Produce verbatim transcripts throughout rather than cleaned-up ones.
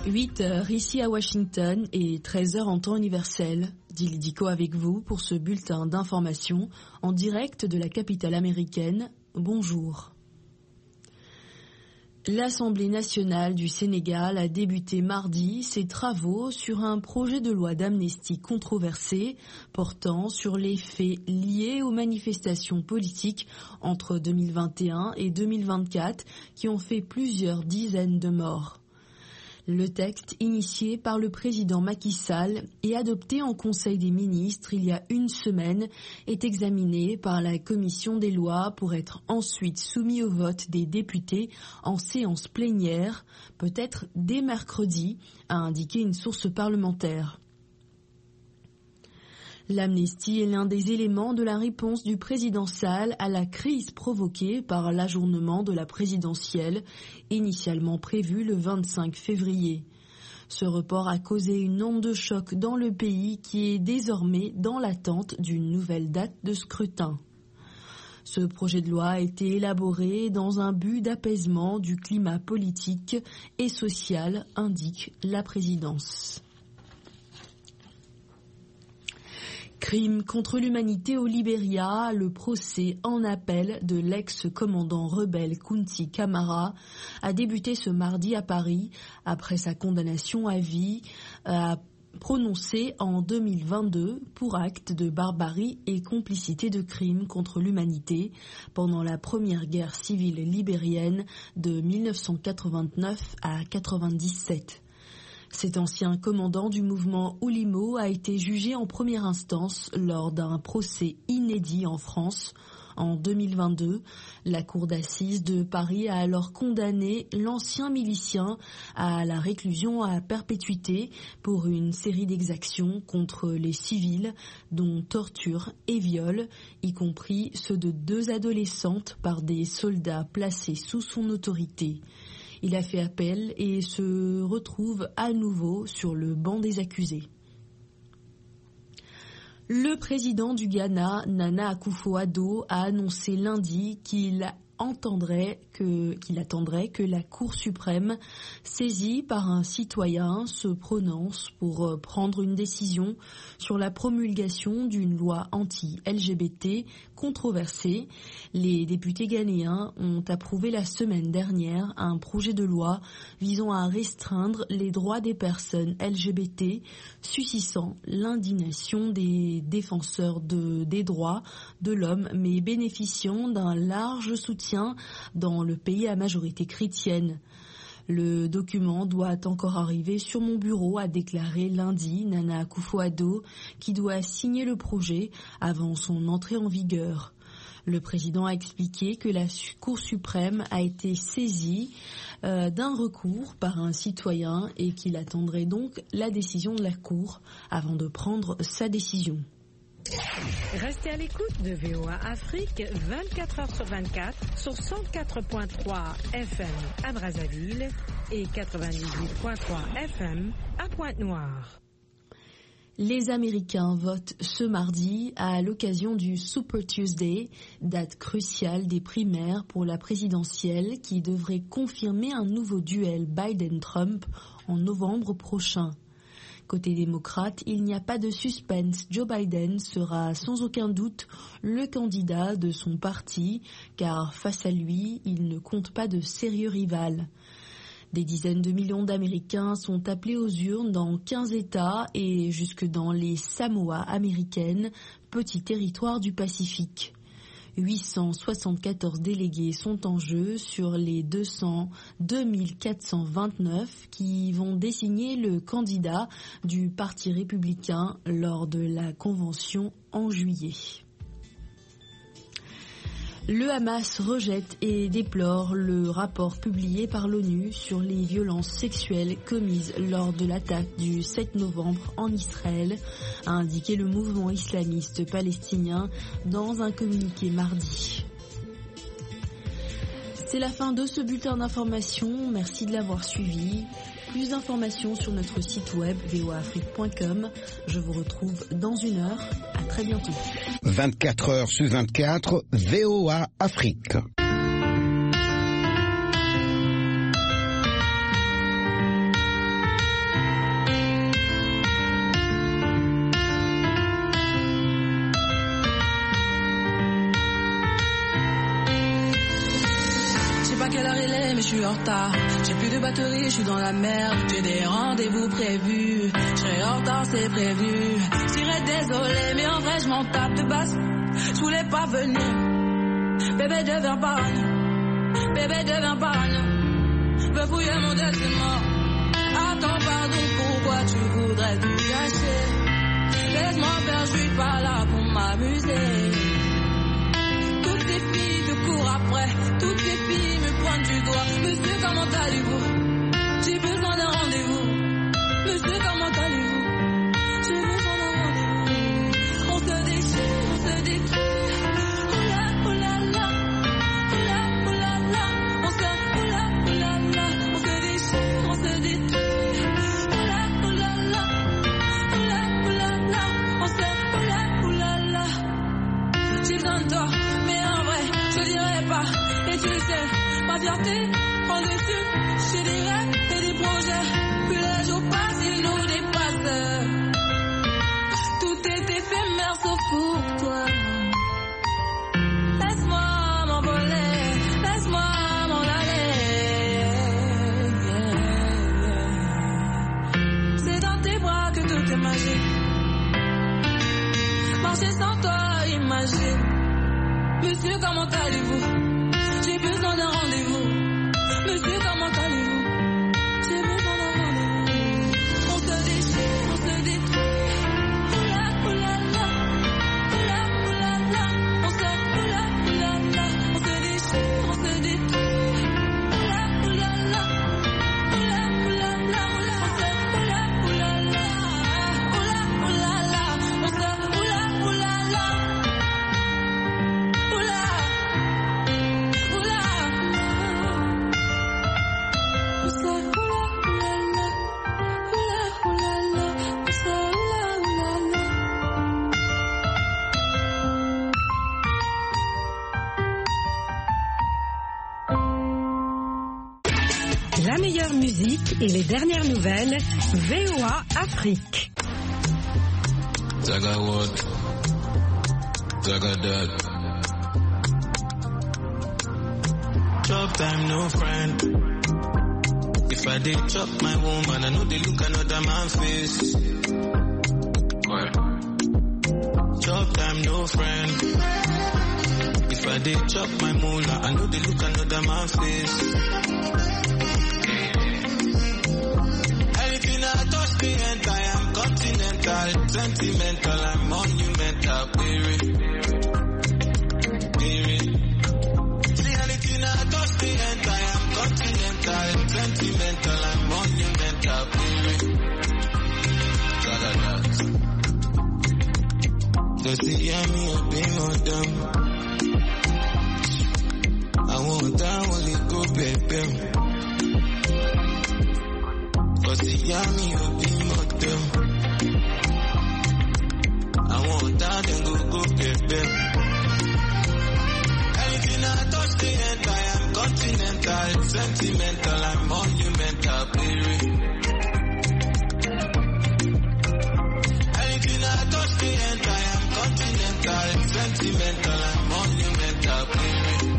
huit heures ici à Washington et treize heures en temps universel. Dili Diko avec vous pour ce bulletin d'information en direct de la capitale américaine. Bonjour. L'Assemblée nationale du Sénégal a débuté mardi ses travaux sur un projet de loi d'amnistie controversé portant sur les faits liés aux manifestations politiques entre deux mille vingt et un et deux mille vingt-quatre qui ont fait plusieurs dizaines de morts. Le texte, initié par le président Macky Sall et adopté en Conseil des ministres il y a une semaine, est examiné par la Commission des lois pour être ensuite soumis au vote des députés en séance plénière, peut-être dès mercredi, a indiqué une source parlementaire. L'amnistie est l'un des éléments de la réponse du président Sall à la crise provoquée par l'ajournement de la présidentielle, initialement prévu le vingt-cinq février. Ce report a causé une onde de choc dans le pays qui est désormais dans l'attente d'une nouvelle date de scrutin. Ce projet de loi a été élaboré dans un but d'apaisement du climat politique et social, indique la présidence. Crime contre l'humanité au Libéria, le procès en appel de l'ex-commandant rebelle Kunti Kamara a débuté ce mardi à Paris après sa condamnation à vie euh, prononcée en deux mille vingt-deux pour acte de barbarie et complicité de crimes contre l'humanité pendant la première guerre civile libérienne de mille neuf cent quatre-vingt-neuf à quatre-vingt-dix-sept. Cet ancien commandant du mouvement Oulimo a été jugé en première instance lors d'un procès inédit en France. En deux mille vingt-deux, la cour d'assises de Paris a alors condamné l'ancien milicien à la réclusion à perpétuité pour une série d'exactions contre les civils, dont torture et viol, y compris ceux de deux adolescentes par des soldats placés sous son autorité. Il a fait appel et se retrouve à nouveau sur le banc des accusés. Le président du Ghana, Nana Akufo-Addo, a annoncé lundi qu'il entendrait que, qu'il attendrait que la Cour suprême, saisie par un citoyen, se prononce pour prendre une décision sur la promulgation d'une loi anti-L G B T controversée. Les députés ghanéens ont approuvé la semaine dernière un projet de loi visant à restreindre les droits des personnes L G B T, suscitant l'indignation des défenseurs de, des droits de l'homme, mais bénéficiant d'un large soutien dans le pays à majorité chrétienne. Le document doit encore arriver sur mon bureau, a déclaré lundi Nana Akufo-Addo, qui doit signer le projet avant son entrée en vigueur. Le président a expliqué que la Cour suprême a été saisie euh, d'un recours par un citoyen et qu'il attendrait donc la décision de la Cour avant de prendre sa décision. Restez à l'écoute de V O A Afrique vingt-quatre heures sur vingt-quatre sur cent quatre point trois F M à Brazzaville et quatre-vingt-dix-huit point trois F M à Pointe-Noire. Les Américains votent ce mardi à l'occasion du Super Tuesday, date cruciale des primaires pour la présidentielle qui devrait confirmer un nouveau duel Biden-Trump en novembre prochain. Côté démocrate, il n'y a pas de suspense. Joe Biden sera sans aucun doute le candidat de son parti, car face à lui, il ne compte pas de sérieux rival. Des dizaines de millions d'Américains sont appelés aux urnes dans quinze États et jusque dans les Samoa américaines, petits territoires du Pacifique. huit cent soixante-quatorze délégués sont en jeu sur les deux cent deux mille quatre cent vingt-neuf qui vont désigner le candidat du Parti républicain lors de la convention en juillet. Le Hamas rejette et déplore le rapport publié par l'ONU sur les violences sexuelles commises lors de l'attaque du sept novembre en Israël, a indiqué le mouvement islamiste palestinien dans un communiqué mardi. C'est la fin de ce bulletin d'information. Merci de l'avoir suivi. Plus d'informations sur notre site web v o a afrique point com. Je vous retrouve dans une heure. À très bientôt. vingt-quatre heures sur vingt-quatre, V O A Afrique. suis en retard. J'ai plus de batterie, je suis dans la merde. J'ai des rendez-vous prévus. Je serai en retard, c'est prévenu. Je serais désolé, mais en vrai, je m'en tape de basse. Je voulais pas venir. Bébé devient parano. Bébé devient parano. Veux fouiller mon testament. Attends, pardon, pourquoi tu voudrais tout gâcher? Laisse-moi faire, je suis pas là pour m'amuser. Toutes ces filles te courent après. Toutes ces filles me pointent du doigt. Monsieur, comment allez-vous? J'ai besoin d'un rendez-vous. Monsieur, comment allez-vous? J'ai besoin d'un rendez-vous. On se déchire, on se détruit. Oula, oula, la. Oula, oula, la. On se, oula, oula, la. On se déchire, on se détruit. Oula, oula, la. Oula, oula, la. On se, oula, oula, la. J'ai besoin de toi, mais en vrai, je dirais pas. Et tu sais, ma fierté prend dessus. J'ai des rêves et des projets. Plus les jours passent, ils nous dépassent. Tout est éphémère sauf pour toi. Laisse-moi m'envoler, laisse-moi m'en aller. C'est dans tes bras que tout est magique. Marcher sans toi, imagine. Monsieur, comment allez-vous? J'ai besoin d'un rendez-vous. Monsieur, comment allez-vous? J'ai besoin d'un rendez-vous. On se déchire, on se détruit. Oula, oula, la. Oula, oula, la. On se, oula, oula, la. On se déchire, on se détruit. Oula, oula, la. Oula, oula, la. On se, oula, oula, la. Oula, oula, la. On se, oula, oula, la. Oula. La meilleure musique et les dernières nouvelles, V O A Afrique. Zaga what? Zaga that. Chop time, no friend. If I did chop my woman, I know they look another man's face. What? Chop time, no friend. If I did chop my moolah, I know they look another man's face. Anything I touch me and I am continental, sentimental, I'm monumental, baby. Baby. See anything I touch me and I am continental, sentimental, I'm monumental, baby. Da da da. Does he hear me or be more dumb? I want that only go baby. Cause the yummy will be more dumb. I want that and go go baby. Anything I touch the end, I am continental, sentimental, I'm monumental, baby. Anything I touch the end, I am continental, sentimental, I'm monumental, baby.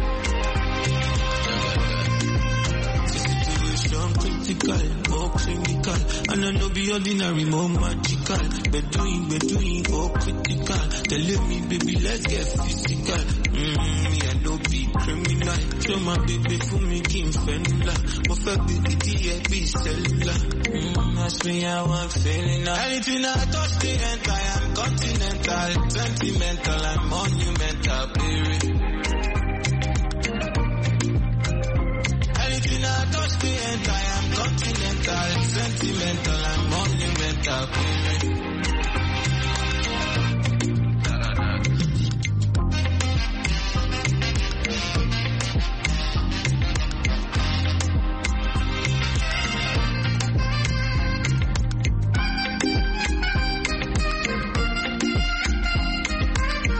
Critical, more clinical, and I know be ordinary, more magical. Bedouin, Bedouin, more critical. Tell me, baby, let's get physical. Mmm, me I don't be criminal. Show my baby for me, King Fender. Perfect the D A B cellular. Mmm, ask me how I'm feeling now. Anything I touch the end, I am continental, sentimental, I'm monumental, baby. Anything I touch the end, I am continental, sentimental, and monumental.